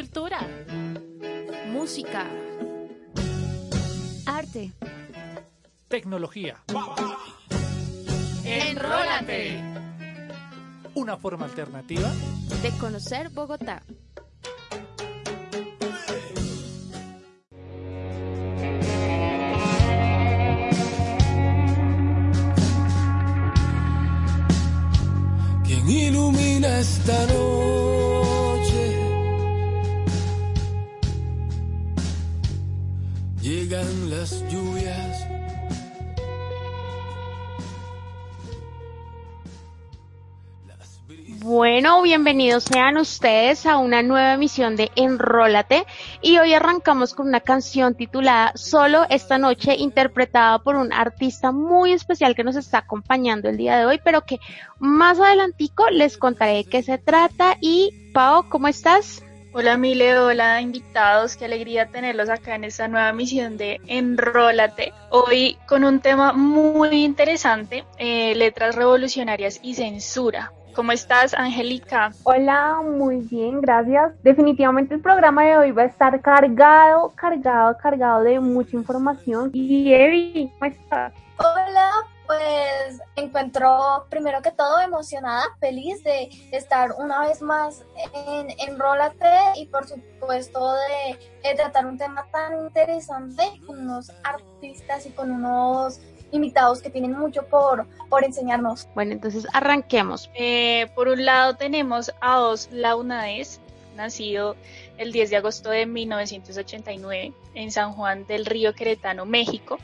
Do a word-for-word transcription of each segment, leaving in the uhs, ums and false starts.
Cultura, música, arte, tecnología. Enrólate. Una forma alternativa de conocer Bogotá. ¿Quién ilumina esta noche? Llegan las lluvias. Bueno, bienvenidos sean ustedes a una nueva emisión de Enrólate y hoy arrancamos con una canción titulada Solo esta noche, interpretada por un artista muy especial que nos está acompañando el día de hoy, pero que más adelantico les contaré de qué se trata. Y Pao, ¿cómo estás? Hola Mile, hola invitados, qué alegría tenerlos acá en esta nueva emisión de Enrólate. Hoy con un tema muy interesante, eh, letras revolucionarias y censura. ¿Cómo estás, Angélica? Hola, muy bien, gracias. Definitivamente el programa de hoy va a estar cargado, cargado, cargado de mucha información. Y Evi, ¿cómo estás? Hola, pues me encuentro primero que todo emocionada, feliz de estar una vez más en Enrólate y por supuesto de, de tratar un tema tan interesante con unos artistas y con unos invitados que tienen mucho por, por enseñarnos. Bueno, entonces arranquemos. Eh, por un lado tenemos a Os Launaes, nacido el diez de agosto de mil novecientos ochenta y nueve en San Juan del Río, Querétaro, México.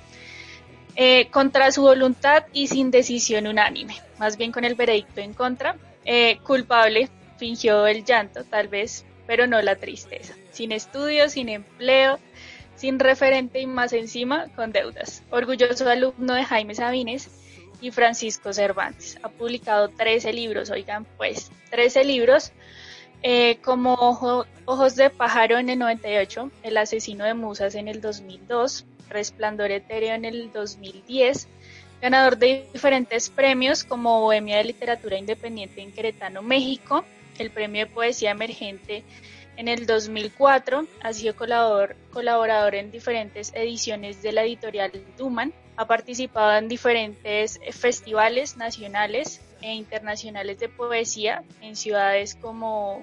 Eh, contra su voluntad y sin decisión unánime, más bien con el veredicto en contra, eh, culpable, fingió el llanto tal vez, pero no la tristeza, sin estudios, sin empleo, sin referente y más encima con deudas. Orgulloso alumno de Jaime Sabines y Francisco Cervantes, ha publicado trece libros, oigan pues, trece libros, eh, como Ojo, Ojos de pájaro en el noventa y ocho, El asesino de musas en el dos mil dos, Resplandor etéreo en el dos mil diez, ganador de diferentes premios como Bohemia de Literatura Independiente en Querétaro, México, el Premio de Poesía Emergente en el dos mil cuatro, ha sido colaborador, colaborador en diferentes ediciones de la editorial Duman, ha participado en diferentes festivales nacionales e internacionales de poesía en ciudades como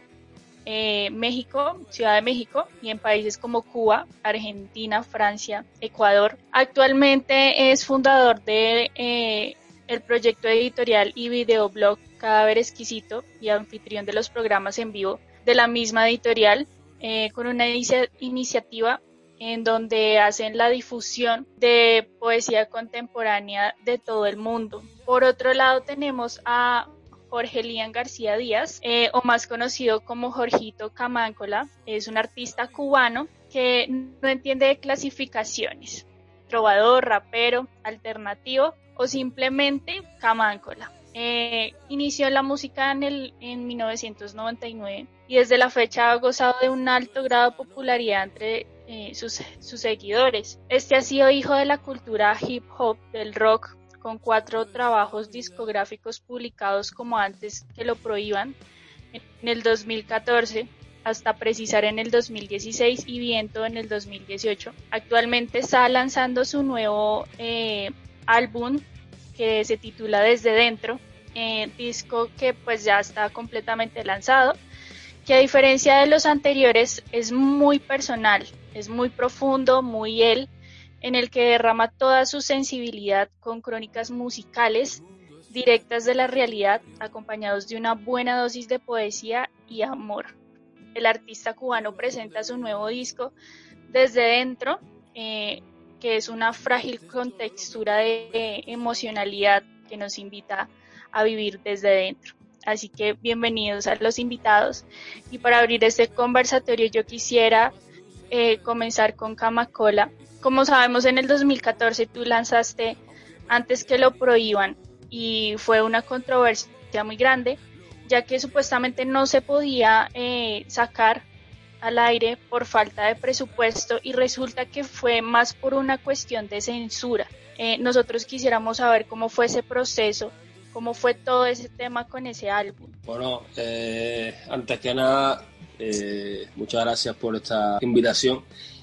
Eh, México, Ciudad de México, y en países como Cuba, Argentina, Francia, Ecuador. Actualmente es fundador de eh, el proyecto editorial y videoblog Cadáver Exquisito y anfitrión de los programas en vivo de la misma editorial, eh, con una inicia- iniciativa en donde hacen la difusión de poesía contemporánea de todo el mundo. Por otro lado tenemos a Jorge Lian García Díaz, eh, o más conocido como Jorgito Camáncola, es un artista cubano que no entiende de clasificaciones, trovador, rapero, alternativo o simplemente Camáncola. Eh, inició la música en, el, en mil novecientos noventa y nueve y desde la fecha ha gozado de un alto grado de popularidad entre eh, sus, sus seguidores. Este ha sido hijo de la cultura hip hop, del rock, con cuatro trabajos discográficos publicados como Antes que lo prohíban en el dos mil catorce hasta Precisar en el dos mil dieciséis y Viento en el dos mil dieciocho. Actualmente está lanzando su nuevo eh, álbum que se titula Desde Dentro, eh, disco que pues ya está completamente lanzado, que a diferencia de los anteriores es muy personal, es muy profundo, muy él, en el que derrama toda su sensibilidad con crónicas musicales directas de la realidad, acompañados de una buena dosis de poesía y amor. El artista cubano presenta su nuevo disco Desde Dentro, eh, que es una frágil contextura de, de emocionalidad que nos invita a vivir desde dentro. Así que bienvenidos a los invitados. Y para abrir este conversatorio yo quisiera eh, comenzar con Camáncola. Como sabemos, en el dos mil catorce tú lanzaste Antes que lo prohíban y fue una controversia muy grande, ya que supuestamente no se podía eh, sacar al aire por falta de presupuesto y resulta que fue más por una cuestión de censura. Eh, nosotros quisiéramos saber cómo fue ese proceso, cómo fue todo ese tema con ese álbum. Bueno, eh, antes que nada Eh, muchas gracias por esta invitación.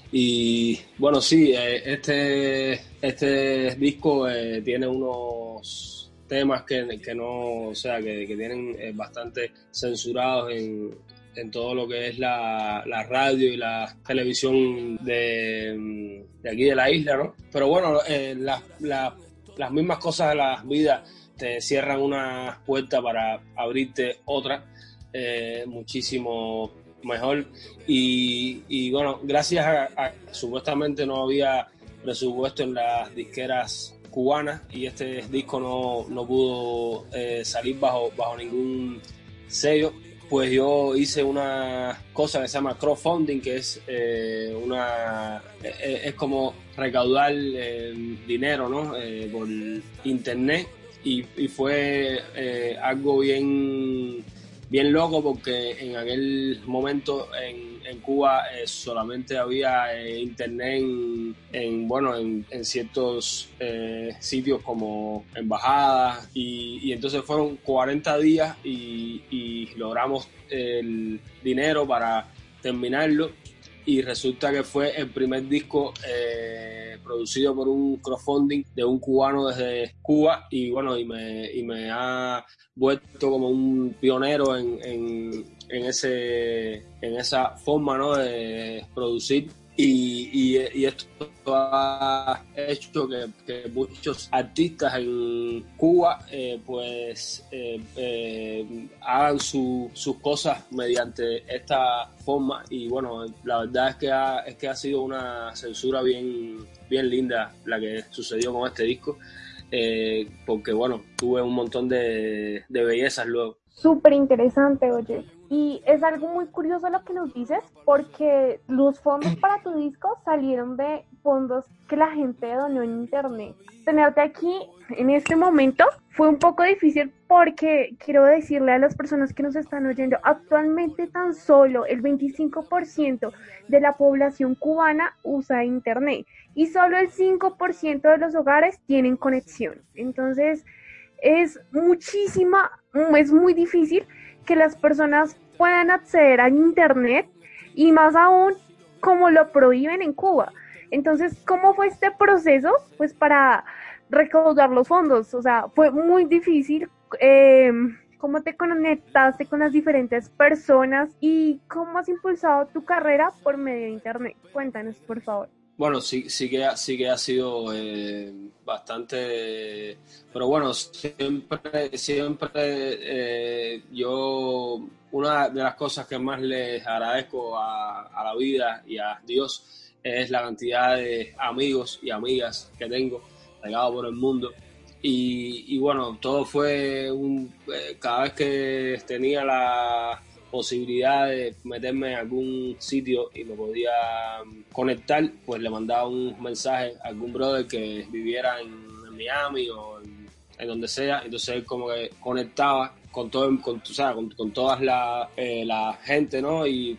Y bueno, sí, eh, este, este disco eh, tiene unos temas que, que no, o sea, que, que tienen eh, bastante censurados en, en todo lo que es la, la radio y la televisión de, de aquí de la isla, ¿no? Pero bueno, eh, las, las, las mismas cosas de la vida te cierran una puerta para abrirte otra, eh, muchísimo mejor. Y, y bueno, gracias a, a supuestamente no había presupuesto en las disqueras cubanas y este disco no, no pudo eh, salir bajo, bajo ningún sello, pues yo hice una cosa que se llama crowdfunding, que es eh, una eh, es como recaudar eh, dinero, ¿no? Eh, por internet, y, y fue eh, algo bien bien loco, porque en aquel momento en, en Cuba eh, solamente había eh, internet en, en bueno en, en ciertos eh, sitios como embajadas, y, y entonces fueron cuarenta días y, y logramos el dinero para terminarlo, y resulta que fue el primer disco eh, producido por un crowdfunding de un cubano desde Cuba, y bueno, y me, y me ha vuelto como un pionero en, en, en, ese, en esa forma, ¿no?, de producir. Y, y, y esto ha hecho que, que muchos artistas en Cuba eh, pues eh, eh, hagan su, sus cosas mediante esta forma. Y bueno, la verdad es que ha, es que ha sido una censura bien, bien linda la que sucedió con este disco, eh, porque bueno, tuve un montón de, de bellezas luego. Súper interesante, oye. Y es algo muy curioso lo que nos dices, porque los fondos para tu disco salieron de fondos que la gente donó en internet. Tenerte aquí en este momento fue un poco difícil, porque quiero decirle a las personas que nos están oyendo, actualmente tan solo el veinticinco por ciento de la población cubana usa internet y solo el cinco por ciento de los hogares tienen conexión. Entonces es muchísima, es muy difícil que las personas puedan acceder a internet, y más aún como lo prohíben en Cuba. Entonces, ¿cómo fue este proceso pues para recaudar los fondos? O sea, fue muy difícil. Eh, ¿Cómo te conectaste con las diferentes personas y cómo has impulsado tu carrera por medio de internet? Cuéntanos, por favor. Bueno, sí, sí que ha, sí que ha sido eh, bastante, pero bueno, siempre, siempre eh, yo, una de las cosas que más les agradezco a, a la vida y a Dios es la cantidad de amigos y amigas que tengo regados por el mundo. Y, y bueno, todo fue un, eh, cada vez que tenía la posibilidad de meterme en algún sitio y me podía conectar, pues le mandaba un mensaje a algún brother que viviera en, en Miami o en, en donde sea. Entonces él como que conectaba con todo, con, o sea, con, con todas la, eh, la gente, ¿no? Y,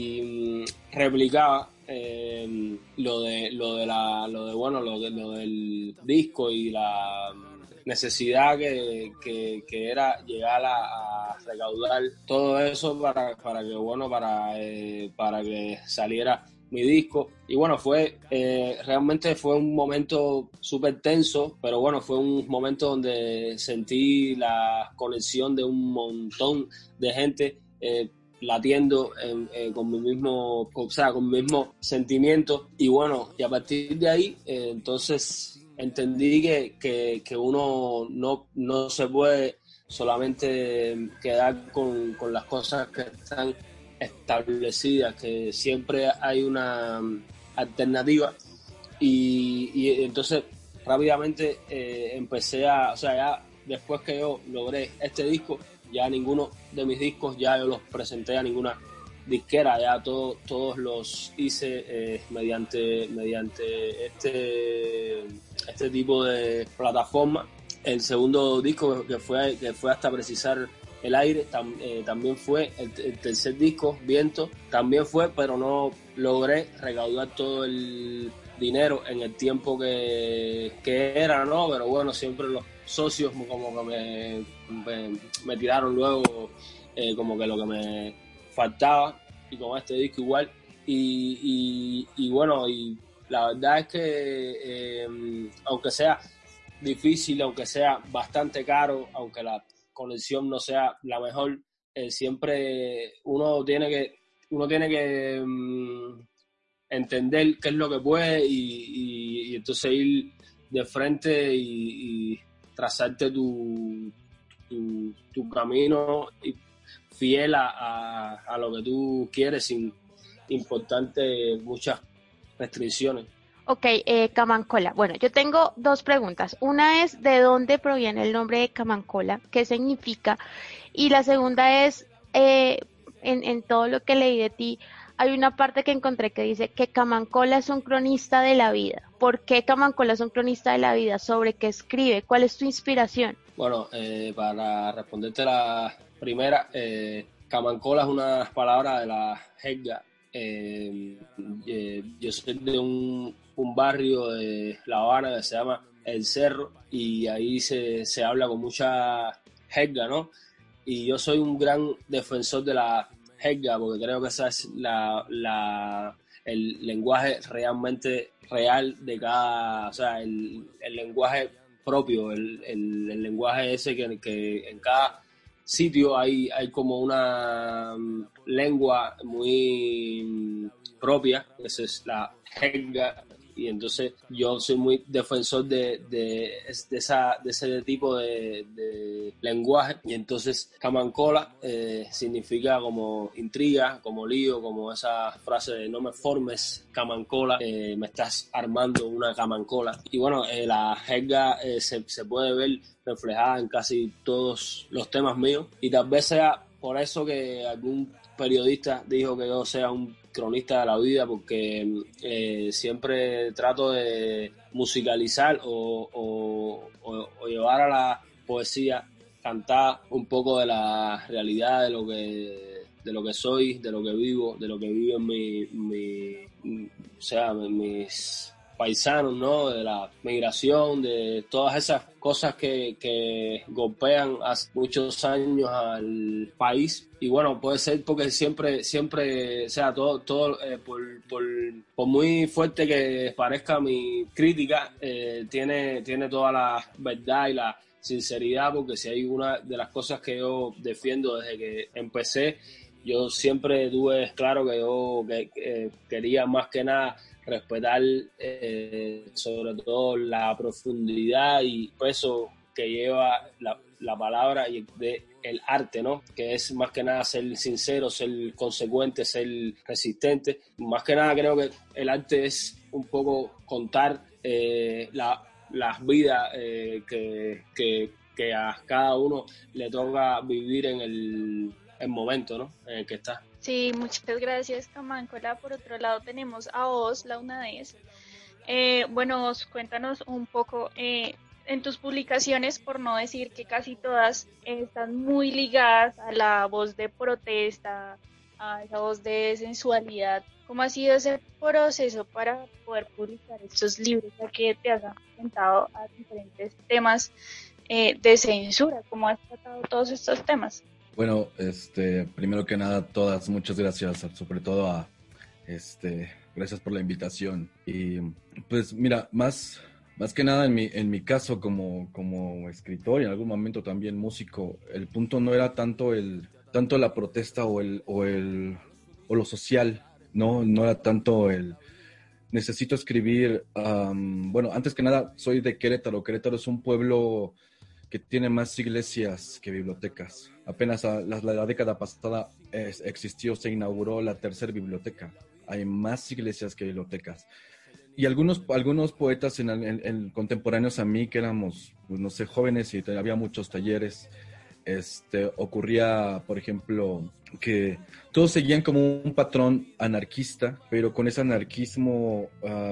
y replicaba eh, lo de lo de la lo de bueno lo de lo del disco y la necesidad que, que, que era llegar a, a recaudar todo eso para, para que bueno para, eh, para que saliera mi disco. Y bueno, fue eh, realmente fue un momento súper tenso, pero bueno, fue un momento donde sentí la conexión de un montón de gente eh, latiendo en, eh, con mi mismo, o sea, con mi mismo sentimiento. Y bueno, y a partir de ahí, eh, entonces entendí que, que, que uno no, no se puede solamente quedar con, con las cosas que están establecidas, que siempre hay una alternativa. Y, y entonces rápidamente eh, empecé a, o sea, ya después que yo logré este disco, ya ninguno de mis discos ya yo los presenté a ninguna disquera, ya todo, todos los hice eh, mediante mediante este este tipo de plataforma. El segundo disco, que fue que fue Hasta Precisar el Aire, tam, eh, también fue el, el tercer disco, Viento, también fue, pero no logré recaudar todo el dinero en el tiempo que, que era, ¿no? Pero bueno, siempre los socios como que me, me, me tiraron luego eh, como que lo que me faltaba. y con este disco igual. Y, y, y bueno, y la verdad es que eh, aunque sea difícil, aunque sea bastante caro, aunque la conexión no sea la mejor, eh, siempre uno tiene que uno tiene que um, entender qué es lo que puede y, y, y entonces ir de frente y, y trazarte tu, tu, tu camino y fiel a, a, a lo que tú quieres sin importante muchas restricciones. Ok, eh, Camancola. Bueno, yo tengo dos preguntas. Una es, ¿de dónde proviene el nombre de Camancola? ¿Qué significa? Y la segunda es, eh, en, en todo lo que leí de ti, hay una parte que encontré que dice que Camancola es un cronista de la vida. ¿Por qué Camancola es un cronista de la vida? ¿Sobre qué escribe? ¿Cuál es tu inspiración? Bueno, eh, para responderte la primera, eh, Camancola es una palabra de la jerga. Eh, eh, yo soy de un, un barrio de La Habana que se llama El Cerro y ahí se, se habla con mucha jerga, ¿no? Y yo soy un gran defensor de la jerga porque creo que esa es la, la, el lenguaje realmente real de cada, o sea, el, el lenguaje propio, el, el, el lenguaje ese que, que en cada sitio hay, hay como una lengua muy propia, esa es la jerga, y entonces yo soy muy defensor de, de, de, esa, de ese tipo de, de lenguaje, y entonces Camancola eh, significa como intriga, como lío, como esa frase de no me formes Camancola, eh, me estás armando una Camancola. Y bueno, eh, la jerga eh, se, se puede ver reflejada en casi todos los temas míos, y tal vez sea por eso que algún periodista dijo que yo sea un cronista de la vida, porque eh, siempre trato de musicalizar o, o, o, o llevar a la poesía cantada un poco de la realidad de lo que de lo que soy, de lo que vivo, de lo que viven mi, mi, o sea, mis paisanos, ¿no? De la migración, de todas esas cosas que, que golpean hace muchos años al país. Y bueno, puede ser porque siempre, siempre, o sea, todo, todo eh, por, por, por muy fuerte que parezca mi crítica, eh, tiene, tiene toda la verdad y la sinceridad, porque si hay una de las cosas que yo defiendo desde que empecé, yo siempre tuve claro que yo que, que quería más que nada respetar eh, sobre todo la profundidad y peso que lleva la, la palabra y de el arte, ¿no? Que es más que nada ser sincero, ser consecuente, ser resistente. Más que nada creo que el arte es un poco contar eh, la, las vidas eh, que, que, que a cada uno le toca vivir en el, el momento, ¿no? En el que está. Sí, muchas gracias, Camancola. Por otro lado tenemos a Oz, la UNADES. Eh, bueno, Oz, cuéntanos un poco eh, en tus publicaciones, por no decir que casi todas eh, están muy ligadas a la voz de protesta, a esa voz de sensualidad. ¿Cómo ha sido ese proceso para poder publicar estos libros, ya que te has enfrentado a diferentes temas eh, de censura? ¿Cómo has tratado todos estos temas? Bueno, este, primero que nada, todas, muchas gracias, sobre todo a, este, gracias por la invitación. Y pues mira, más, más que nada en mi, en mi caso como, como escritor y en algún momento también músico, el punto no era tanto el, tanto la protesta o el, o el, o lo social, no, no era tanto el, necesito escribir, um, bueno, antes que nada, soy de Querétaro. Querétaro es un pueblo que tiene más iglesias que bibliotecas. Apenas a la, la década pasada es, existió, se inauguró la tercera biblioteca. Hay más iglesias que bibliotecas. Y algunos, algunos poetas en, en, en contemporáneos a mí, que éramos, pues, no sé, jóvenes y había muchos talleres, este, ocurría, por ejemplo, que todos seguían como un patrón anarquista, pero con ese anarquismo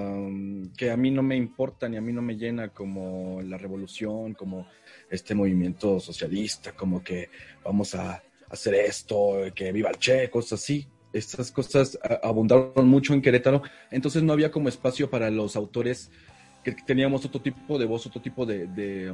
um, que a mí no me importa ni a mí no me llena, como la revolución, como este movimiento socialista, como que vamos a hacer esto, que viva el Che, cosas así. Estas cosas abundaron mucho en Querétaro, entonces no había como espacio para los autores que que teníamos otro tipo de voz, otro tipo de, de,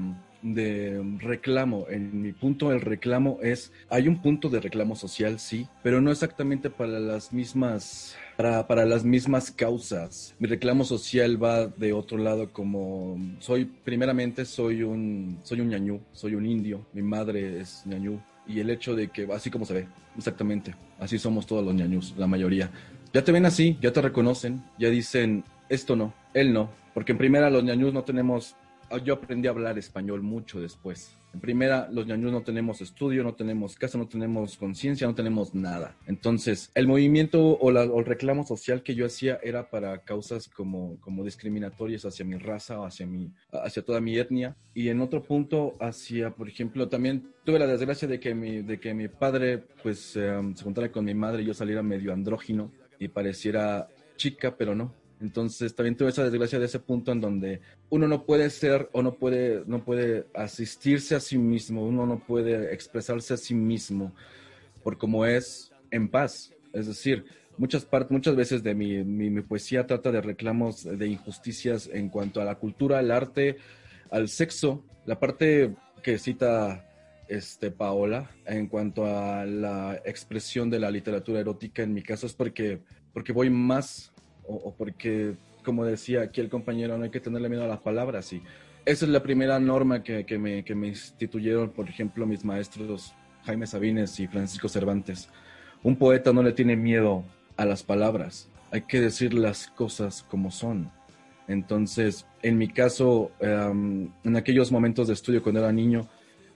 de reclamo. En mi punto, el reclamo es, hay un punto de reclamo social, sí, pero no exactamente para las mismas, para, para las mismas causas. Mi reclamo social va de otro lado, como soy, primeramente soy un, soy un ñañú, soy un indio, mi madre es ñañú, y el hecho de que, así como se ve, exactamente, así somos todos los ñañús, la mayoría. Ya te ven así, ya te reconocen, ya dicen, esto no, él no, porque en primera los ñañús no tenemos, yo aprendí a hablar español mucho después. En primera, los ñañús no tenemos estudio, no tenemos casa, no tenemos conciencia, no tenemos nada. Entonces, el movimiento o, la, o el reclamo social que yo hacía era para causas como, como discriminatorias hacia mi raza o hacia, mi, hacia toda mi etnia. Y en otro punto, hacia, por ejemplo, también tuve la desgracia de que mi, de que mi padre pues, eh, se juntara con mi madre y yo saliera medio andrógino y pareciera chica, pero no. Entonces también tuve esa desgracia de ese punto en donde uno no puede ser o no puede, no puede asistirse a sí mismo, uno no puede expresarse a sí mismo por como es en paz. Es decir, muchas, part- muchas veces de mi, mi, mi poesía trata de reclamos de injusticias en cuanto a la cultura, al arte, al sexo. La parte que cita este, Paola en cuanto a la expresión de la literatura erótica en mi caso es porque, porque voy más... O, o porque, como decía aquí el compañero, no hay que tenerle miedo a las palabras. Y esa es la primera norma que, que, me, que me instituyeron, por ejemplo, mis maestros Jaime Sabines y Francisco Cervantes. Un poeta no le tiene miedo a las palabras, hay que decir las cosas como son. Entonces, en mi caso, um, en aquellos momentos de estudio cuando era niño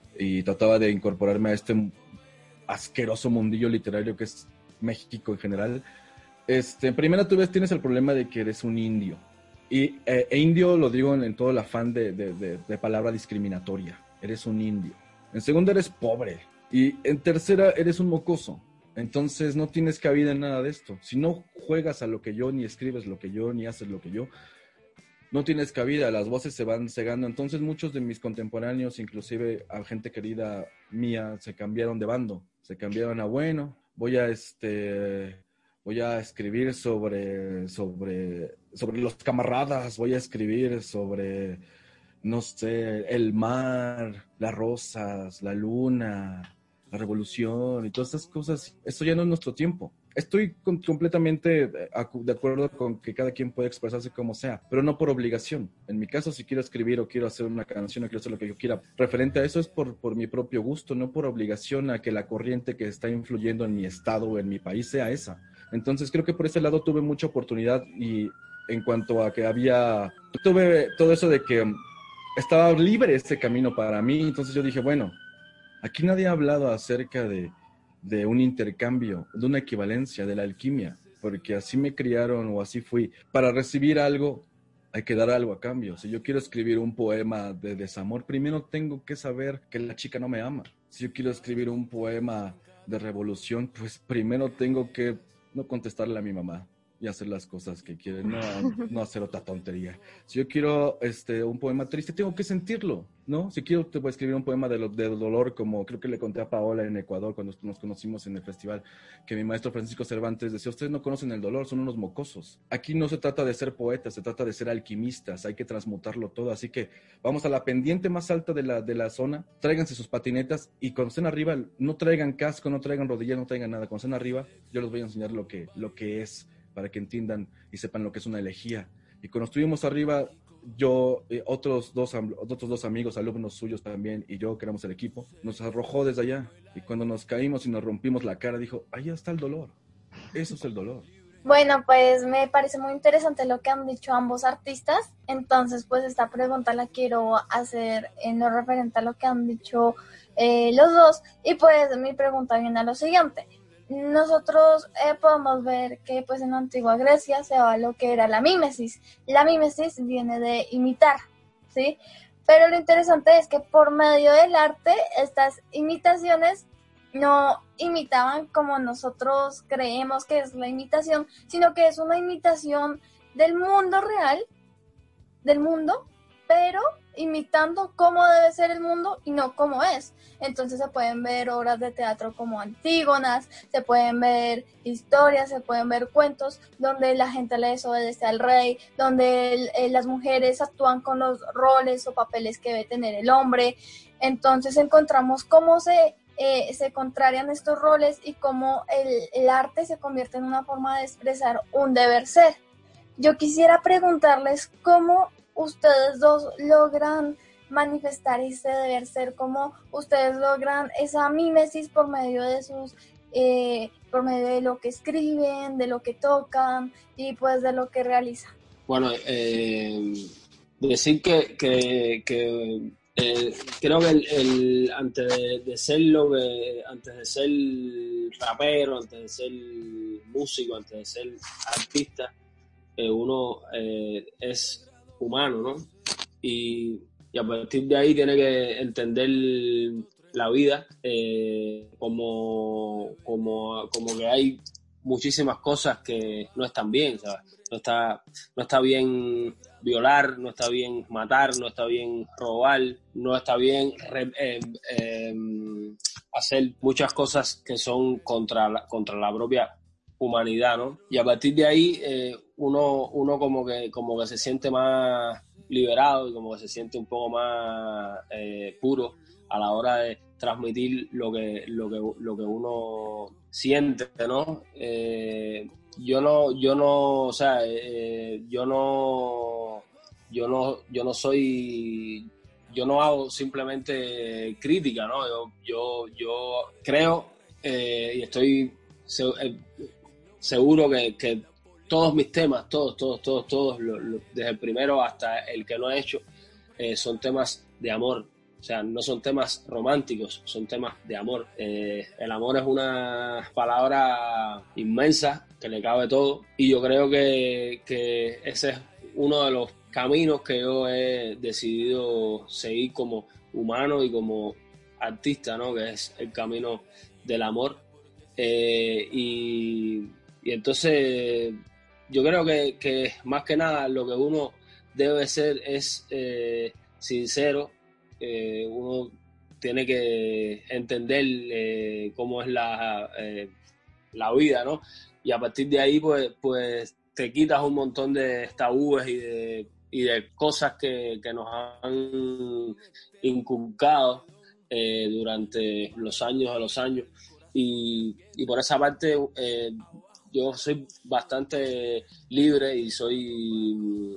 y trataba de incorporarme a este asqueroso mundillo literario que es México en general, Este, en primera tú ves, tienes el problema de que eres un indio. Y eh, e indio lo digo en, en todo el afán de, de, de, de palabra discriminatoria. Eres un indio. En segunda eres pobre. Y en tercera eres un mocoso. Entonces no tienes cabida en nada de esto. Si no juegas a lo que yo, ni escribes lo que yo, ni haces lo que yo, no tienes cabida. Las voces se van cegando. Entonces muchos de mis contemporáneos, inclusive a gente querida mía, se cambiaron de bando. Se cambiaron a, bueno, voy a este... voy a escribir sobre, sobre, sobre los camaradas, voy a escribir sobre, no sé, el mar, las rosas, la luna, la revolución y todas esas cosas. Esto ya no es nuestro tiempo. Estoy con, completamente de acuerdo con que cada quien puede expresarse como sea, pero no por obligación. En mi caso, si quiero escribir o quiero hacer una canción o quiero hacer lo que yo quiera, referente a eso es por, por mi propio gusto, no por obligación a que la corriente que está influyendo en mi estado o en mi país sea esa. Entonces creo que por ese lado tuve mucha oportunidad y en cuanto a que había, tuve todo eso de que estaba libre este camino para mí, entonces yo dije, bueno, aquí nadie ha hablado acerca de, de un intercambio, de una equivalencia, de la alquimia, porque así me criaron o así fui. Para recibir algo hay que dar algo a cambio. Si yo quiero escribir un poema de desamor, primero tengo que saber que la chica no me ama. Si yo quiero escribir un poema de revolución, pues primero tengo que no contestarle a mi mamá y hacer las cosas que quiere, no, no hacer otra tontería. Si yo quiero este, un poema triste, tengo que sentirlo, ¿no? Si quiero, te voy a escribir un poema de, lo, de dolor, como creo que le conté a Paola en Ecuador cuando nos conocimos en el festival, que mi maestro Francisco Cervantes decía, ustedes no conocen el dolor, son unos mocosos. Aquí no se trata de ser poetas, se trata de ser alquimistas, hay que transmutarlo todo. Así que vamos a la pendiente más alta de la, de la zona, tráiganse sus patinetas y cuando estén arriba, no traigan casco, no traigan rodillas, no traigan nada. Cuando estén arriba, yo les voy a enseñar lo que, lo que es, para que entiendan y sepan lo que es una elegía. Y cuando estuvimos arriba, yo, eh, otros, dos, otros dos amigos, alumnos suyos también, y yo, que éramos el equipo, nos arrojó desde allá. Y cuando nos caímos y nos rompimos la cara, dijo, allá está el dolor. Eso es el dolor. Bueno, pues me parece muy interesante lo que han dicho ambos artistas. Entonces, pues esta pregunta la quiero hacer en lo referente a lo que han dicho eh, los dos. Y pues mi pregunta viene a lo siguiente. Nosotros eh, podemos ver que pues en la antigua Grecia se daba lo que era la mímesis. La mímesis viene de imitar, ¿sí? Pero lo interesante es que por medio del arte estas imitaciones no imitaban como nosotros creemos que es la imitación, sino que es una imitación del mundo real, del mundo, pero imitando cómo debe ser el mundo y no cómo es. Entonces se pueden ver obras de teatro como Antígonas, se pueden ver historias, se pueden ver cuentos donde la gente le desobedece al rey, donde el, eh, las mujeres actúan con los roles o papeles que debe tener el hombre. Entonces encontramos cómo se, eh, se contrarian estos roles y cómo el, el arte se convierte en una forma de expresar un deber ser. Yo quisiera preguntarles cómo ustedes dos logran manifestar ese deber ser, cómo ustedes logran esa mímesis por medio de sus, eh, por medio de lo que escriben, de lo que tocan y pues de lo que realizan. Bueno, eh, decir que, que, que eh, creo que el, el, antes de, de ser lo que, antes de ser rapero, antes de ser músico, antes de ser artista, eh, uno eh, es humano, ¿no? Y, y a partir de ahí tiene que entender la vida eh, como, como, como que hay muchísimas cosas que no están bien, ¿sabes? No está, no está bien violar, no está bien matar, no está bien robar, no está bien re, eh, eh, hacer muchas cosas que son contra la, contra la propia humanidad, ¿no? Y a partir de ahí eh, uno, uno como que, como que se siente más liberado y como que se siente un poco más eh, puro a la hora de transmitir lo que, lo que, lo que uno siente, ¿no? Eh, yo no, yo no, o sea, eh, yo no, yo no, yo no soy, yo no hago simplemente crítica, ¿no? Yo, yo, yo creo eh, y estoy seguro que, que todos mis temas, todos, todos, todos, todos, lo, lo, desde el primero hasta el que lo he hecho, eh, son temas de amor. O sea, no son temas románticos, son temas de amor. Eh, el amor es una palabra inmensa que le cabe todo y yo creo que, que ese es uno de los caminos que yo he decidido seguir como humano y como artista, ¿no? Que es el camino del amor. Eh, y, y entonces yo creo que, que más que nada lo que uno debe ser es eh, sincero. Eh, uno tiene que entender eh, cómo es la, eh, la vida, ¿no? Y a partir de ahí, pues, pues te quitas un montón de tabúes y de, y de cosas que, que nos han inculcado eh, durante los años a los años. Y, y por esa parte, eh, yo soy bastante libre y soy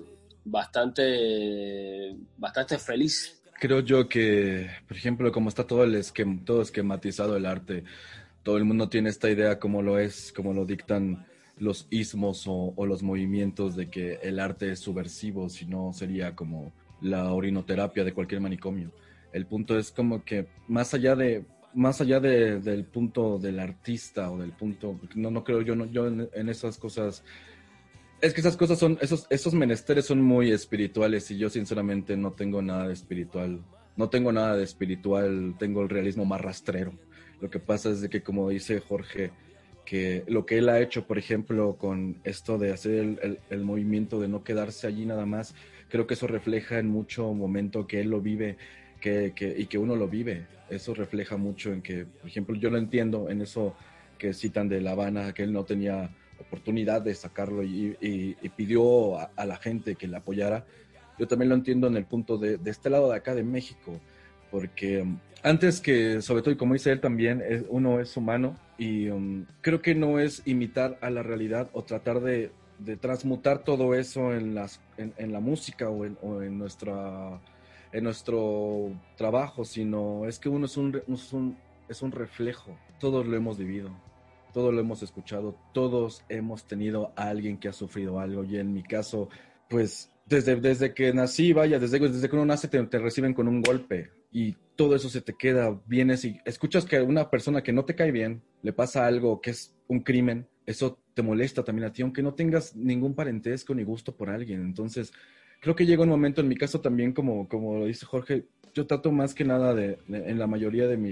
bastante, bastante feliz. Creo yo que, por ejemplo, como está todo el esquema, todo esquematizado el arte, todo el mundo tiene esta idea como lo es, como lo dictan los ismos o, o los movimientos de que el arte es subversivo, si no sería como la orinoterapia de cualquier manicomio. El punto es como que más allá de, más allá de, del punto del artista o del punto, no, no creo yo, no, yo en, en esas cosas. Es que esas cosas son, esos, esos menesteres son muy espirituales y yo sinceramente no tengo nada de espiritual. No tengo nada de espiritual, tengo el realismo más rastrero. Lo que pasa es de que, como dice Jorge, que lo que él ha hecho, por ejemplo, con esto de hacer el, el, el movimiento de no quedarse allí nada más, creo que eso refleja en mucho momento que él lo vive que, que, y que uno lo vive. Eso refleja mucho en que, por ejemplo, yo lo entiendo en eso que citan de La Habana, que él no tenía oportunidad de sacarlo y, y, y pidió a, a la gente que le apoyara. Yo también lo entiendo en el punto de, de este lado de acá de México, porque um, antes que, sobre todo, y como dice él también, es, uno es humano y um, creo que no es imitar a la realidad o tratar de, de transmutar todo eso en, las, en, en la música o en, o en, nuestra, en nuestro trabajo, sino es que uno es un, es un, es un reflejo. Todos lo hemos vivido. Todos lo hemos escuchado, todos hemos tenido a alguien que ha sufrido algo y en mi caso, pues desde, desde que nací, vaya, desde, desde que uno nace te, te reciben con un golpe y todo eso se te queda, vienes y escuchas que a una persona que no te cae bien le pasa algo que es un crimen, eso te molesta también a ti, aunque no tengas ningún parentesco ni gusto por alguien. Entonces, creo que llega un momento, en mi caso también, como, como lo dice Jorge, yo trato más que nada de, de en la mayoría de mis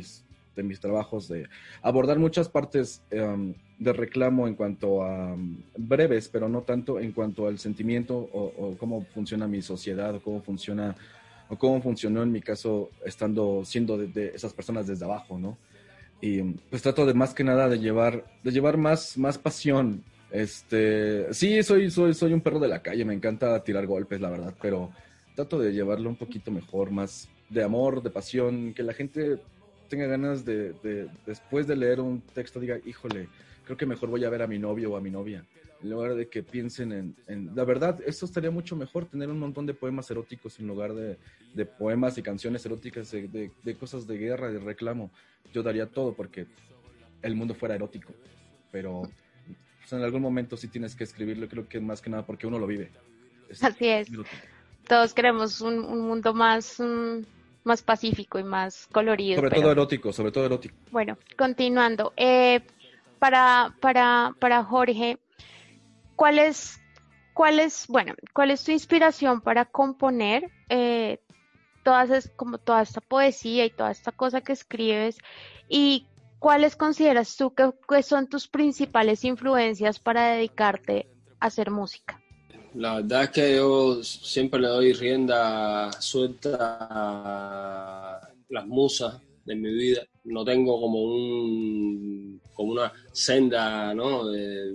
de mis trabajos, de abordar muchas partes um, de reclamo en cuanto a um, breves, pero no tanto en cuanto al sentimiento o, o cómo funciona mi sociedad, o cómo funciona, o cómo funcionó en mi caso estando, siendo de, de esas personas desde abajo, ¿no? Y pues trato de más que nada de llevar, de llevar más, más pasión. Este, sí, soy, soy, soy un perro de la calle, me encanta tirar golpes, la verdad, pero trato de llevarlo un poquito mejor, más de amor, de pasión, que la gente tenga ganas de, de, después de leer un texto, diga, híjole, creo que mejor voy a ver a mi novio o a mi novia, en lugar de que piensen en, en la verdad, eso estaría mucho mejor, tener un montón de poemas eróticos en lugar de, de poemas y canciones eróticas, de, de, de cosas de guerra, de reclamo. Yo daría todo porque el mundo fuera erótico, pero pues, en algún momento sí tienes que escribirlo, creo que más que nada porque uno lo vive. Es, Así es. Todos queremos un, un mundo más, um, más pacífico y más colorido. Sobre pero... todo erótico, sobre todo erótico. Bueno, continuando. Eh, para, para, para Jorge, ¿cuál es, cuál es, bueno, cuál es tu inspiración para componer eh, todas es, como toda esta poesía y toda esta cosa que escribes? ¿Y cuáles consideras tú que, que son tus principales influencias para dedicarte a hacer música? La verdad es que yo siempre le doy rienda suelta a las musas de mi vida. No tengo como un como una senda, ¿no? De,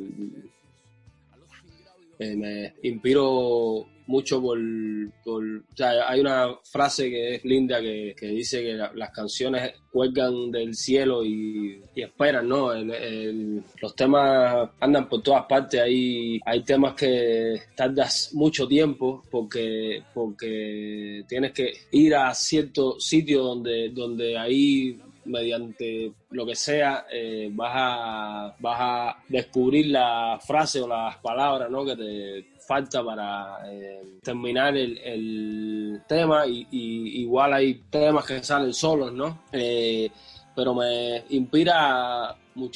eh, me inspiro mucho por, por... O sea, hay una frase que es linda que, que dice que la, las canciones cuelgan del cielo y, y esperan, ¿no? El, el, los temas andan por todas partes. Hay, hay temas que tardas mucho tiempo porque, porque tienes que ir a cierto sitio donde, donde ahí, mediante lo que sea, eh, vas a vas a descubrir la frase o las palabras, ¿no? que te falta para eh, terminar el, el tema y, y igual hay temas que salen solos, ¿no? Eh, pero me inspira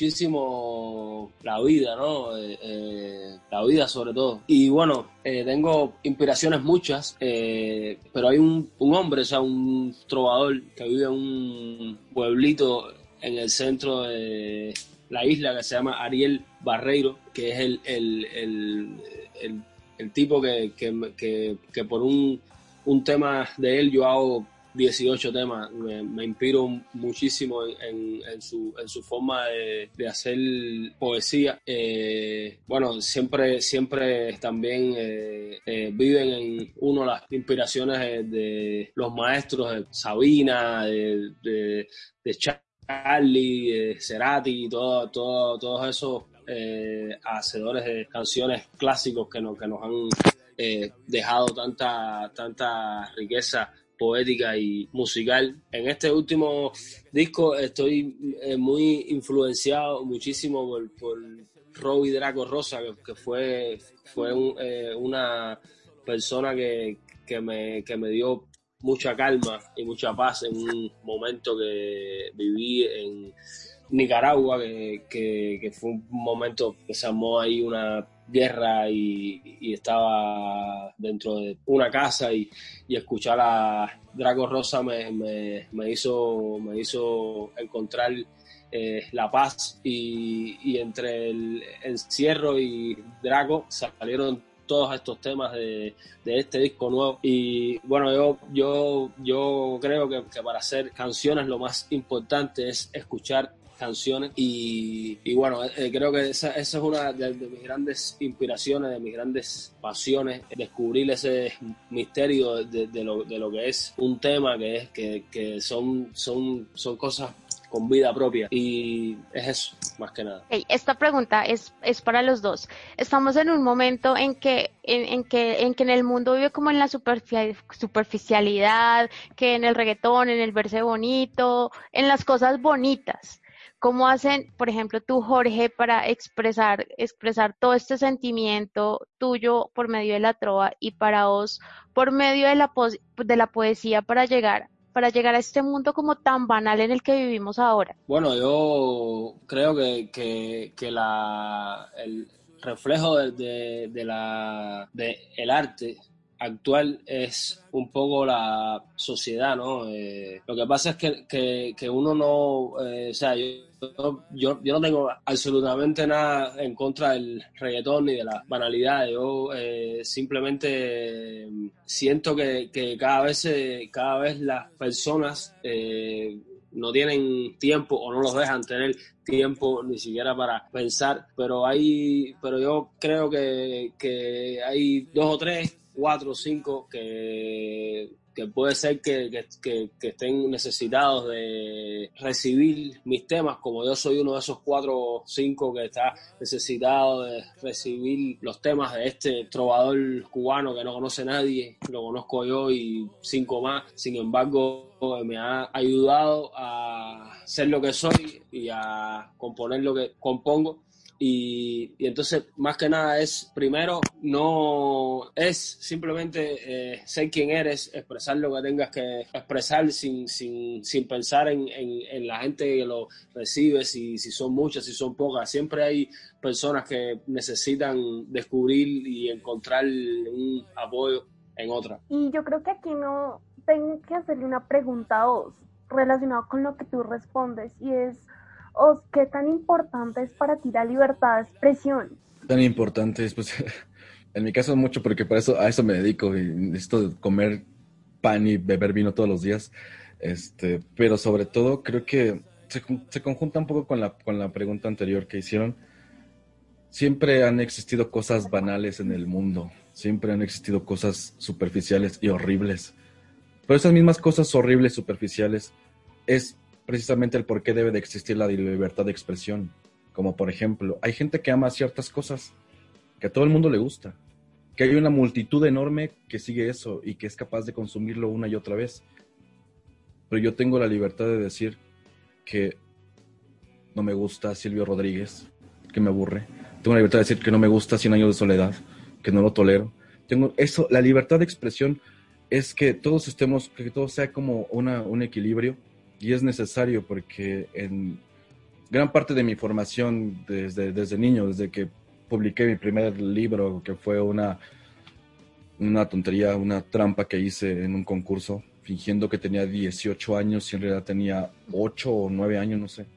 muchísimo la vida, ¿no? Eh, eh, la vida sobre todo. Y bueno, eh, tengo inspiraciones muchas, eh, pero hay un, un hombre, o sea, un trovador que vive en un pueblito en el centro de la isla que se llama Ariel Barreiro, que es el, el, el, el, el tipo que, que, que, que por un, un tema de él yo hago dieciocho temas. Me, me inspiro muchísimo en, en, en, su, en su forma de, de hacer poesía. Eh, bueno, siempre, siempre también eh, eh, viven en uno las inspiraciones de, de los maestros de Sabina, de, de, de Charlie, de Cerati, todo, todo, todos esos eh, hacedores de canciones clásicos que nos, que nos han eh, dejado tanta, tanta riqueza poética y musical. En este último disco estoy eh, muy influenciado muchísimo por, por Robbie Draco Rosa, que, que fue, fue un, eh, una persona que, que, me, que me dio mucha calma y mucha paz en un momento que viví en Nicaragua, que, que, que fue un momento que se armó ahí una guerra y, y estaba dentro de una casa y, y escuchar a Draco Rosa me, me, me hizo me hizo encontrar eh, la paz y, y entre el encierro y Draco salieron todos estos temas de, de este disco nuevo. Y bueno, yo yo yo creo que, que para hacer canciones lo más importante es escuchar canciones y, y bueno, eh, creo que esa, esa es una de, de mis grandes inspiraciones, de mis grandes pasiones, descubrir ese misterio de, de, lo, de lo que es un tema, que es que, que son, son, son cosas con vida propia y es eso, más que nada. Okay, esta pregunta es, es para los dos. Estamos en un momento en que en, en que en que en el mundo vive como en la superficialidad, que en el reggaetón, en el verse bonito, en las cosas bonitas. ¿Cómo hacen, por ejemplo, tú, Jorge, para expresar expresar todo este sentimiento tuyo por medio de la trova y para vos por medio de la po- de la poesía para llegar para llegar a este mundo como tan banal en el que vivimos ahora? Bueno, yo creo que, que, que la, el reflejo de, de, de la, de el arte actual es un poco la sociedad, ¿no? Eh, lo que pasa es que, que, que uno no, eh, o sea, yo, yo, yo no tengo absolutamente nada en contra del reggaetón ni de las banalidades. Yo eh, simplemente siento que, que cada vez, eh, cada vez las personas eh, no tienen tiempo o no los dejan tener tiempo ni siquiera para pensar, pero hay, pero yo creo que, que hay dos o tres, cuatro o cinco que, que puede ser que, que, que, que estén necesitados de recibir mis temas, como yo soy uno de esos cuatro o cinco que está necesitado de recibir los temas de este trovador cubano que no conoce nadie, lo conozco yo y cinco más. Sin embargo, me ha ayudado a ser lo que soy y a componer lo que compongo. Y, y entonces, más que nada, es primero, no es simplemente eh, ser quien eres, expresar lo que tengas que expresar sin, sin, sin pensar en, en, en la gente que lo recibe, si, si son muchas, si son pocas. Siempre hay personas que necesitan descubrir y encontrar un apoyo en otras. Y yo creo que aquí no tengo que hacerle una pregunta a vos relacionada con lo que tú respondes, y es, Os, ¿qué tan importante es para ti la libertad de expresión? Tan importante es, pues, en mi caso mucho, porque para eso, a eso me dedico, y necesito comer pan y beber vino todos los días, este, pero sobre todo creo que se, se conjunta un poco con la, con la pregunta anterior que hicieron. Siempre han existido cosas banales en el mundo, siempre han existido cosas superficiales y horribles, pero esas mismas cosas horribles, superficiales, es precisamente el por qué debe de existir la libertad de expresión. Como por ejemplo, hay gente que ama ciertas cosas que a todo el mundo le gusta, que hay una multitud enorme que sigue eso y que es capaz de consumirlo una y otra vez. Pero yo tengo la libertad de decir que no me gusta Silvio Rodríguez, que me aburre. Tengo la libertad de decir que no me gusta Cien años de soledad, que no lo tolero. Tengo eso, la libertad de expresión es que todos estemos, que todo sea como una, un equilibrio. Y es necesario porque en gran parte de mi formación desde, desde niño, desde que publiqué mi primer libro, que fue una, una tontería, una trampa que hice en un concurso, fingiendo que tenía dieciocho años y en realidad tenía ocho o nueve años, no sé.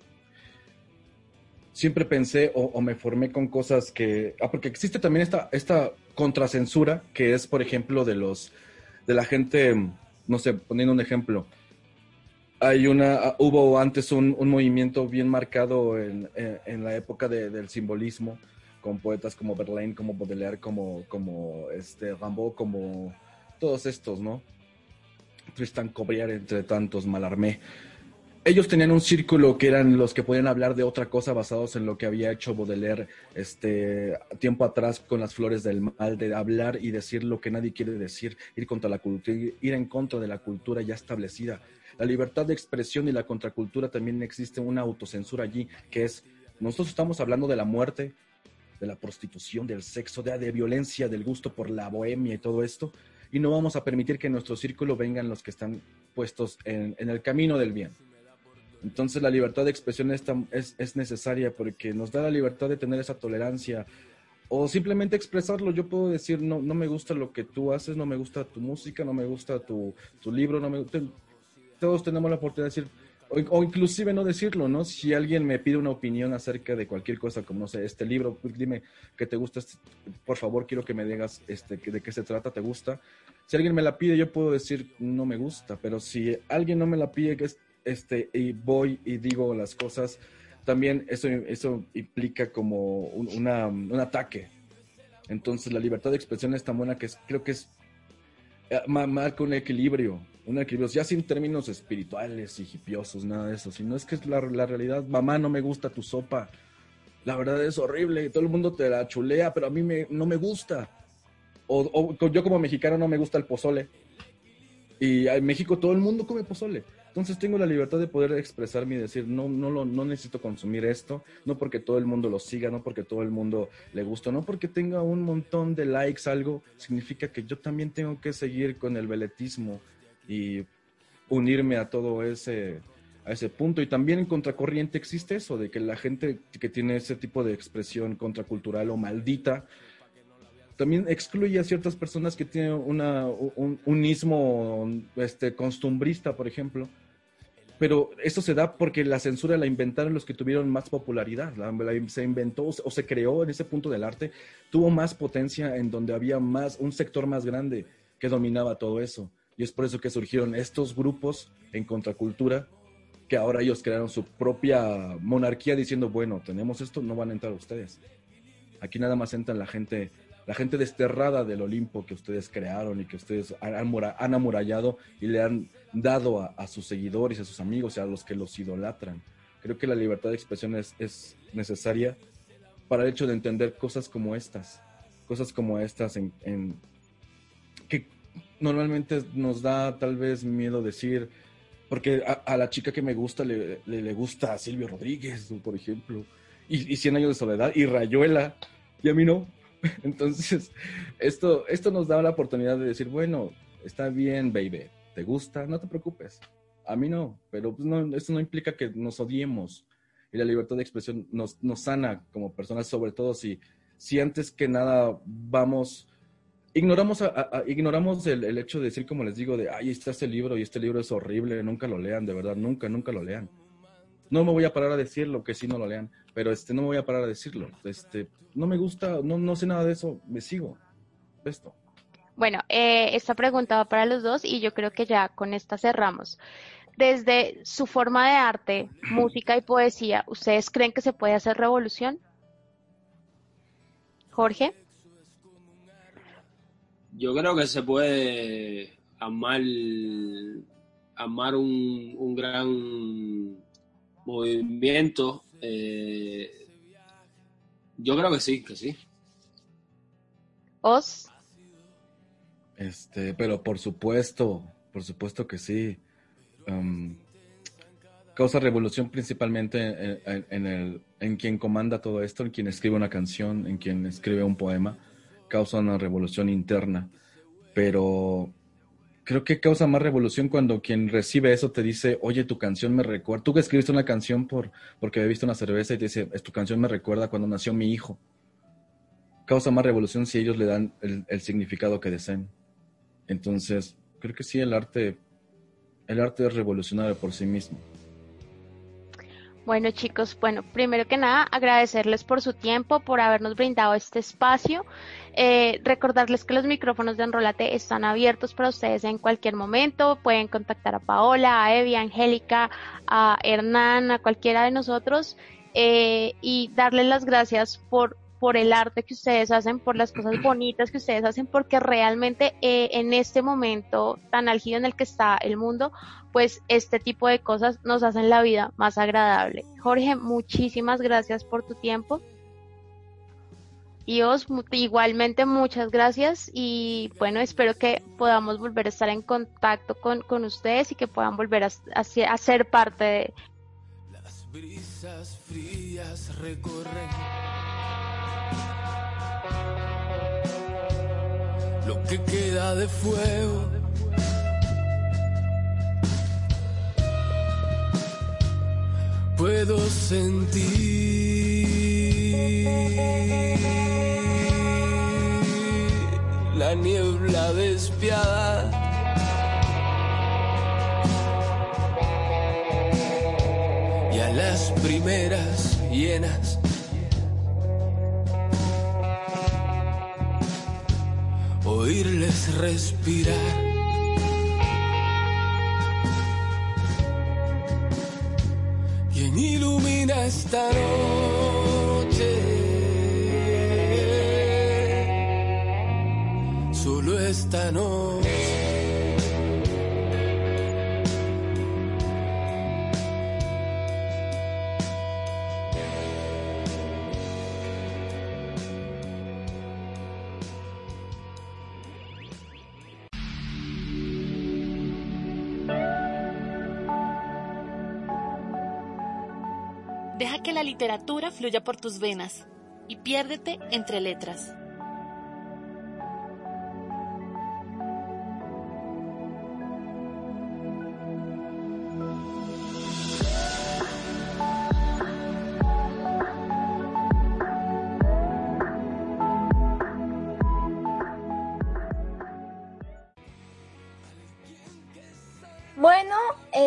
Siempre pensé o, o me formé con cosas que... Ah, porque existe también esta, esta contracensura que es, por ejemplo, de los de la gente, no sé, poniendo un ejemplo... Hay una, hubo antes un, un movimiento bien marcado en, en, en la época de, del simbolismo, con poetas como Verlaine, como Baudelaire, como, como este, Rimbaud, como todos estos, ¿no? Tristan Cobrear, entre tantos, Mallarmé. Ellos tenían un círculo que eran los que podían hablar de otra cosa basados en lo que había hecho Baudelaire este, tiempo atrás con Las flores del mal, de hablar y decir lo que nadie quiere decir, ir contra la cultura, ir en contra de la cultura ya establecida. La libertad de expresión y la contracultura también existe una autocensura allí, que es, nosotros estamos hablando de la muerte, de la prostitución, del sexo, de, de violencia, del gusto por la bohemia y todo esto, y no vamos a permitir que en nuestro círculo vengan los que están puestos en, en el camino del bien. Entonces la libertad de expresión es, es, es necesaria porque nos da la libertad de tener esa tolerancia, o simplemente expresarlo. Yo puedo decir, no, no me gusta lo que tú haces, no me gusta tu música, no me gusta tu, tu libro, no me gusta... Todos tenemos la oportunidad de decir, o, o inclusive no decirlo, ¿no? Si alguien me pide una opinión acerca de cualquier cosa, como, no sé, este libro, dime que te gusta, este, por favor, quiero que me digas este, de qué se trata, ¿te gusta? Si alguien me la pide, yo puedo decir, no me gusta, pero si alguien no me la pide, este, y voy y digo las cosas, también eso, eso implica como un, una, un ataque. Entonces, la libertad de expresión es tan buena que es, creo que es, marca un equilibrio. Un equilibrio, ya sin términos espirituales y hipiosos, nada de eso, sino es que es la, la realidad. Mamá, no me gusta tu sopa, la verdad es horrible, todo el mundo te la chulea, pero a mí me, no me gusta. O, o yo como mexicano no me gusta el pozole, y en México todo el mundo come pozole. Entonces tengo la libertad de poder expresarme y decir, no, no, lo, no necesito consumir esto, no porque todo el mundo lo siga, no porque todo el mundo le gusta, no porque tenga un montón de likes, algo, significa que yo también tengo que seguir con el veletismo y unirme a todo ese, a ese punto. Y también en contracorriente existe eso, de que la gente que tiene ese tipo de expresión contracultural o maldita, también excluye a ciertas personas que tienen una, un, un ismo este, costumbrista, por ejemplo. Pero eso se da porque la censura la inventaron los que tuvieron más popularidad. La, la, se inventó o se creó en ese punto del arte, tuvo más potencia en donde había más, un sector más grande que dominaba todo eso. Y es por eso que surgieron estos grupos en contracultura, que ahora ellos crearon su propia monarquía diciendo, bueno, tenemos esto, no van a entrar ustedes. Aquí nada más entra la gente, la gente desterrada del Olimpo que ustedes crearon y que ustedes han, han amurallado y le han dado a, a sus seguidores, a sus amigos y a los que los idolatran. Creo que la libertad de expresión es, es necesaria para el hecho de entender cosas como estas, cosas como estas en, en que normalmente nos da tal vez miedo decir, porque a, a la chica que me gusta le, le, le gusta a Silvio Rodríguez, por ejemplo, y, y Cien años de soledad, y Rayuela, y a mí no. Entonces, esto, esto nos da la oportunidad de decir, bueno, está bien, baby, ¿te gusta? No te preocupes. A mí no, pero pues no, esto no implica que nos odiemos. Y la libertad de expresión nos, nos sana como personas, sobre todo si, si antes que nada vamos... Ignoramos, a, a, ignoramos el, el hecho de decir, como les digo, de, ay, está este libro y este libro es horrible, nunca lo lean, de verdad, nunca, nunca lo lean. No me voy a parar a decirlo, que sí no lo lean, pero este, no me voy a parar a decirlo. Este, no me gusta, no, no sé nada de eso, me sigo. Esto. Bueno, eh, esta pregunta va para los dos y yo creo que ya con esta cerramos. Desde su forma de arte, música y poesía, ¿ustedes creen que se puede hacer revolución? Jorge. Yo creo que se puede armar, armar un, un gran movimiento. Eh, yo creo que sí, que sí. ¿Os? Este, pero por supuesto, por supuesto que sí. Um, causa revolución principalmente en, en, en, el, en quien comanda todo esto, en quien escribe una canción, en quien escribe un poema. Causa una revolución interna, pero creo que causa más revolución cuando quien recibe eso te dice, oye, tu canción me recuerda, tú que escribiste una canción por, porque bebiste una cerveza y te dice, tu canción me recuerda cuando nació mi hijo. Causa más revolución si ellos le dan el, el significado que deseen. Entonces, creo que sí, el arte, el arte es revolucionario por sí mismo. Bueno, chicos, bueno, primero que nada, agradecerles por su tiempo, por habernos brindado este espacio. Eh, recordarles que los micrófonos de Enrólate están abiertos para ustedes en cualquier momento. Pueden contactar a Paola, a Evi, a Angélica, a Hernán, a cualquiera de nosotros eh, y darles las gracias por por el arte que ustedes hacen, por las cosas bonitas que ustedes hacen, porque realmente eh, en este momento tan álgido en el que está el mundo, pues este tipo de cosas nos hacen la vida más agradable. Jorge, muchísimas gracias por tu tiempo. Y os, igualmente muchas gracias y bueno, espero que podamos volver a estar en contacto con, con ustedes y que puedan volver a, a, a ser parte de... Las brisas frías recorren lo que queda de fuego. Puedo sentir la niebla despiadada. Y a las primeras llenas oírles respirar. ¿Quién ilumina esta noche? Solo esta noche. Deja que la literatura fluya por tus venas y piérdete entre letras.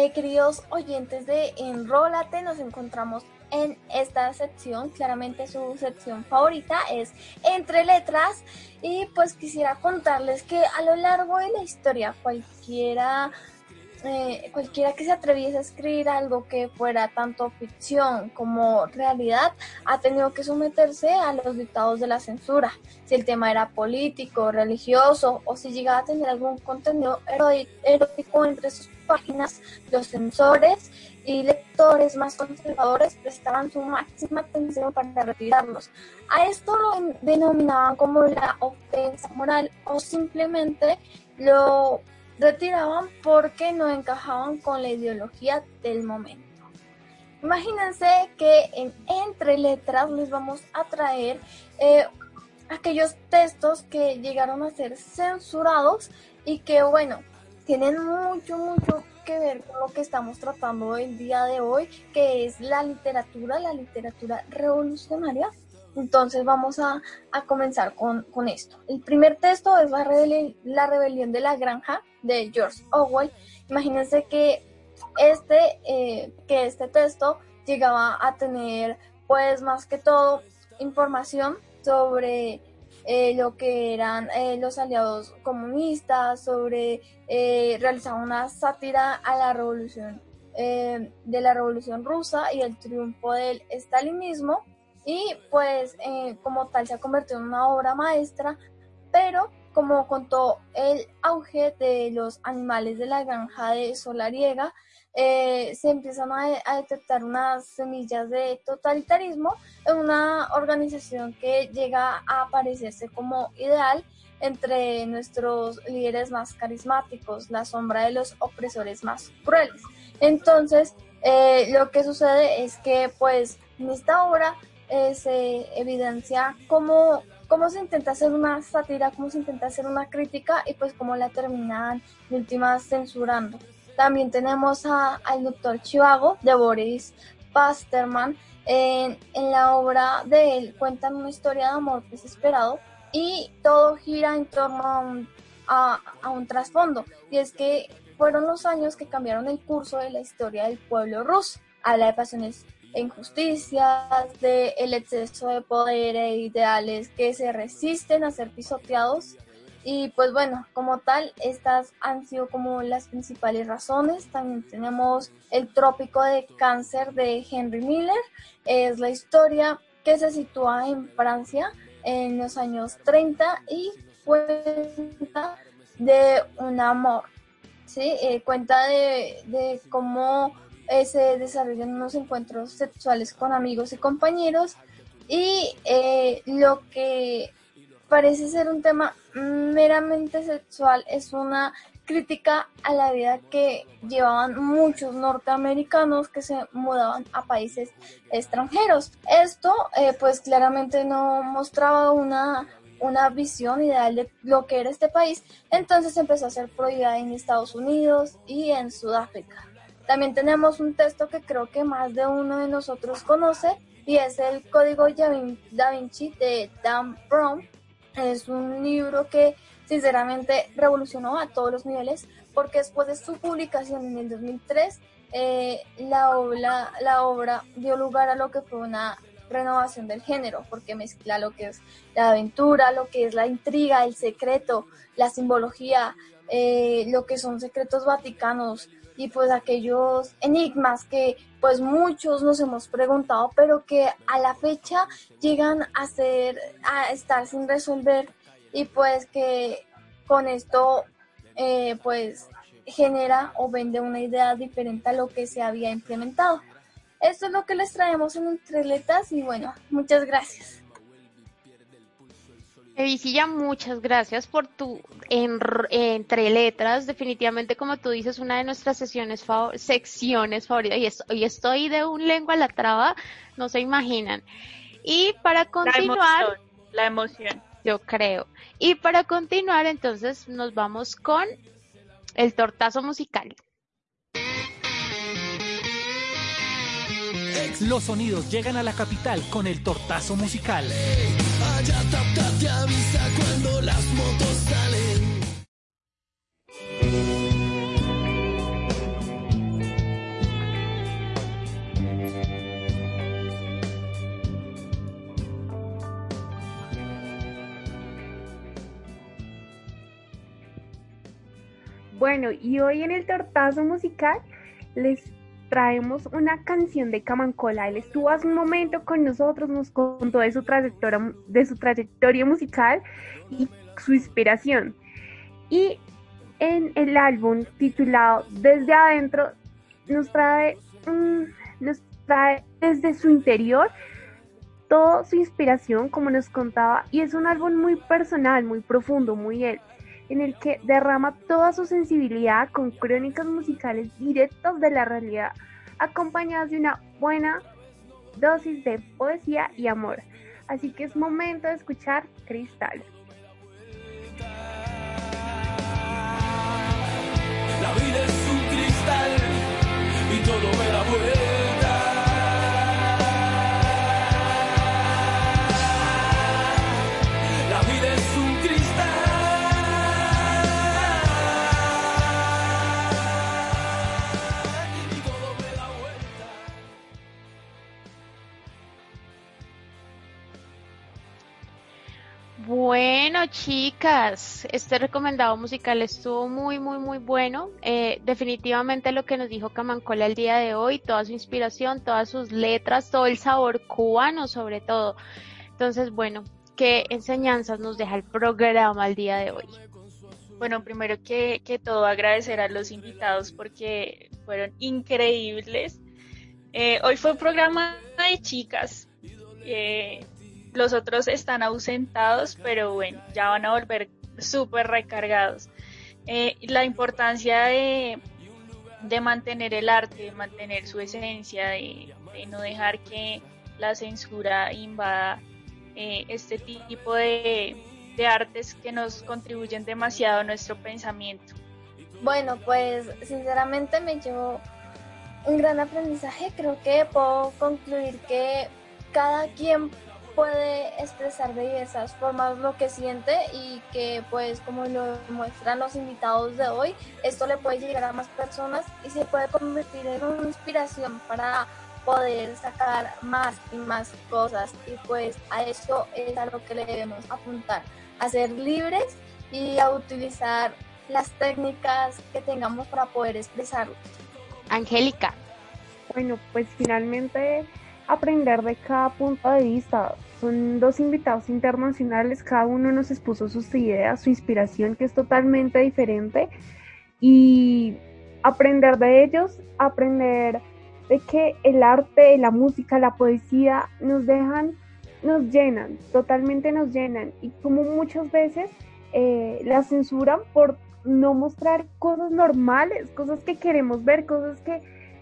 eh, queridos oyentes de Enrólate, nos encontramos en esta sección, claramente su sección favorita es Entre Letras, y pues quisiera contarles que a lo largo de la historia cualquiera eh, cualquiera que se atreviese a escribir algo que fuera tanto ficción como realidad ha tenido que someterse a los dictados de la censura. Si el tema era político, religioso o si llegaba a tener algún contenido erótico entre sus páginas, los censores y lectores más conservadores prestaban su máxima atención para retirarlos. A esto lo denominaban como la ofensa moral o simplemente lo retiraban porque no encajaban con la ideología del momento. Imagínense que en Entre Letras les vamos a traer eh, aquellos textos que llegaron a ser censurados y que, bueno, tienen mucho, mucho que ver con lo que estamos tratando el día de hoy, que es la literatura, la literatura revolucionaria. Entonces vamos a, a comenzar con, con esto. El primer texto es la, rebel- la rebelión de la granja de George Orwell. Imagínense que este, eh, que este texto llegaba a tener, pues más que todo, información sobre eh, lo que eran eh, los aliados comunistas, sobre eh, realizar una sátira a la revolución eh, de la revolución rusa y el triunfo del estalinismo. Y pues eh, como tal se ha convertido en una obra maestra, pero como contó el auge de los animales de la granja de Solariega, eh, se empiezan a, a detectar unas semillas de totalitarismo en una organización que llega a parecerse como ideal entre nuestros líderes más carismáticos, la sombra de los opresores más crueles. Entonces, eh, lo que sucede es que pues en esta obra Eh, se evidencia cómo, cómo se intenta hacer una sátira, cómo se intenta hacer una crítica y pues cómo la terminan de últimas censurando. También tenemos a, al doctor Chivago de Boris Pasterman. En, en la obra de él cuentan una historia de amor desesperado y todo gira en torno a un, a, a un trasfondo, y es que fueron los años que cambiaron el curso de la historia del pueblo ruso. Habla de pasiones e injusticias, de el exceso de poder e ideales que se resisten a ser pisoteados. Y pues bueno, como tal, estas han sido como las principales razones. También tenemos El Trópico de Cáncer de Henry Miller. Es la historia que se sitúa en Francia en los años treinta y cuenta de un amor, ¿sí? Eh, cuenta de, de cómo Eh, se desarrollan unos encuentros sexuales con amigos y compañeros, y eh, lo que parece ser un tema meramente sexual es una crítica a la vida que llevaban muchos norteamericanos que se mudaban a países extranjeros. Esto eh, pues claramente no mostraba una una visión ideal de lo que era este país, entonces empezó a ser prohibida en Estados Unidos y en Sudáfrica. También tenemos un texto que creo que más de uno de nosotros conoce, y es el Código Da Vinci de Dan Brown. Es un libro que sinceramente revolucionó a todos los niveles, porque después de su publicación en el dos mil tres, eh, la, obra, la obra dio lugar a lo que fue una renovación del género, porque mezcla lo que es la aventura, lo que es la intriga, el secreto, la simbología, eh, lo que son secretos vaticanos, y pues aquellos enigmas que pues muchos nos hemos preguntado, pero que a la fecha llegan a ser, a estar sin resolver, y pues que con esto eh, pues genera o vende una idea diferente a lo que se había implementado. Esto es lo que les traemos en Entre Letras, y bueno, muchas gracias. Visilla, muchas gracias por tu en, Entre Letras. Definitivamente, como tú dices, una de nuestras sesiones favor, secciones favoritas. Y estoy, estoy de un lengua a la traba, no se imaginan. Y para continuar... La emoción, la emoción. Yo creo. Y para continuar, entonces, nos vamos con el tortazo musical. Los sonidos llegan a la capital con el tortazo musical. Allá Tapta te avisa cuando las motos salen. Bueno, y hoy en el tortazo musical les traemos una canción de Camancola. Él estuvo hace un momento con nosotros, nos contó de su trayectoria, de su trayectoria musical y su inspiración. Y en el álbum titulado Desde Adentro nos trae, um, nos trae desde su interior toda su inspiración, como nos contaba, y es un álbum muy personal, muy profundo, muy él, en el que derrama toda su sensibilidad con crónicas musicales directas de la realidad, acompañadas de una buena dosis de poesía y amor. Así que es momento de escuchar Cristal. La vida es un cristal y todo me da vuelta. La vida es un cristal y todo me da vuelta. Bueno, chicas, este recomendado musical estuvo muy, muy, muy bueno. Eh, definitivamente lo que nos dijo Camancola el día de hoy, toda su inspiración, todas sus letras, todo el sabor cubano sobre todo. Entonces, bueno, ¿qué enseñanzas nos deja el programa el día de hoy? Bueno, primero que, que todo agradecer a los invitados porque fueron increíbles. Eh, hoy fue un programa de chicas. Eh, Los otros están ausentados, pero bueno, ya van a volver súper recargados. Eh, la importancia de, de mantener el arte, de mantener su esencia, de, de no dejar que la censura invada eh, este tipo de, de artes que nos contribuyen demasiado a nuestro pensamiento. Bueno, pues sinceramente me llevo un gran aprendizaje. Creo que puedo concluir que cada quien puede expresar de diversas formas lo que siente y que, pues, como lo muestran los invitados de hoy, esto le puede llegar a más personas y se puede convertir en una inspiración para poder sacar más y más cosas, y pues a eso es a lo que le debemos apuntar, a ser libres y a utilizar las técnicas que tengamos para poder expresarlo. Angélica. Bueno, pues finalmente aprender de cada punto de vista. Son dos invitados internacionales, cada uno nos expuso sus ideas, su inspiración, que es totalmente diferente, y aprender de ellos, aprender de que el arte, la música, la poesía nos dejan, nos llenan, totalmente nos llenan, y como muchas veces eh, la censuran por no mostrar cosas normales, cosas que queremos ver, cosas que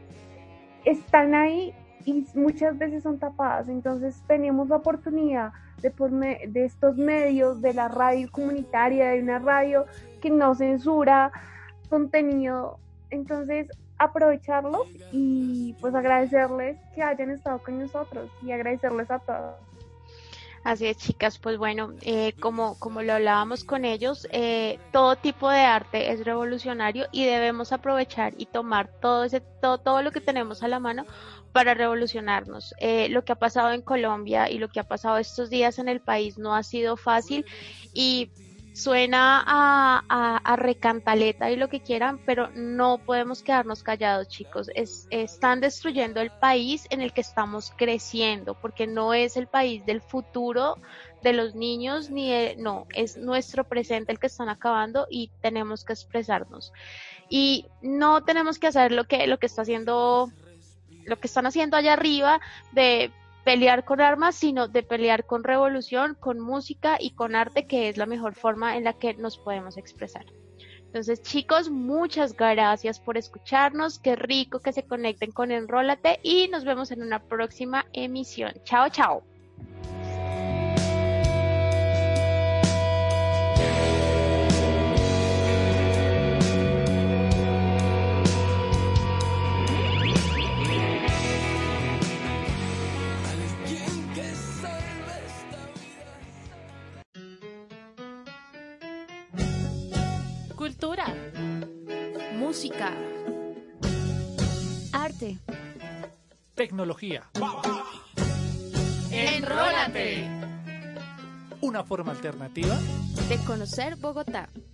están ahí y muchas veces son tapadas. Entonces tenemos la oportunidad de, por me, de estos medios, de la radio comunitaria, de una radio que no censura contenido, entonces aprovecharlos y pues agradecerles que hayan estado con nosotros y agradecerles a todos. Así es, chicas, pues bueno, eh, como, como lo hablábamos con ellos, eh, todo tipo de arte es revolucionario y debemos aprovechar y tomar todo ese, todo, todo lo que tenemos a la mano para revolucionarnos. Eh, lo que ha pasado en Colombia y lo que ha pasado estos días en el país no ha sido fácil y suena a, a, a recantaleta y lo que quieran, pero no podemos quedarnos callados, chicos. Es, están destruyendo el país en el que estamos creciendo, porque no es el país del futuro de los niños, ni de, no, es nuestro presente el que están acabando y tenemos que expresarnos. Y no tenemos que hacer lo que, lo que está haciendo, lo que están haciendo allá arriba de pelear con armas, sino de pelear con revolución, con música y con arte, que es la mejor forma en la que nos podemos expresar. Entonces, chicos, muchas gracias por escucharnos, qué rico que se conecten con Enrólate y nos vemos en una próxima emisión. Chao, chao. Cultura, música, arte, tecnología. Enrólate. Una forma alternativa de conocer Bogotá.